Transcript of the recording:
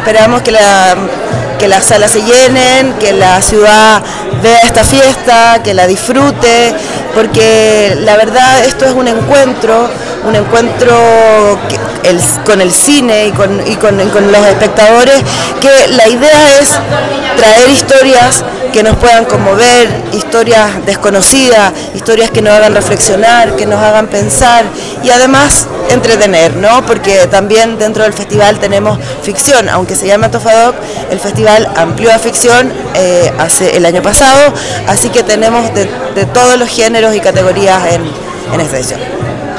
esperamos que las salas se llenen, que la ciudad vea esta fiesta, que la disfrute, porque la verdad esto es un encuentro con el cine y con los espectadores, que la idea es traer historias que nos puedan conmover, historias desconocidas, historias que nos hagan reflexionar, que nos hagan pensar y además entretener, ¿no? Porque también dentro del festival tenemos ficción, aunque se llama Tofadoc, el festival amplió a ficción el año pasado, así que tenemos de todos los géneros y categorías en esta edición.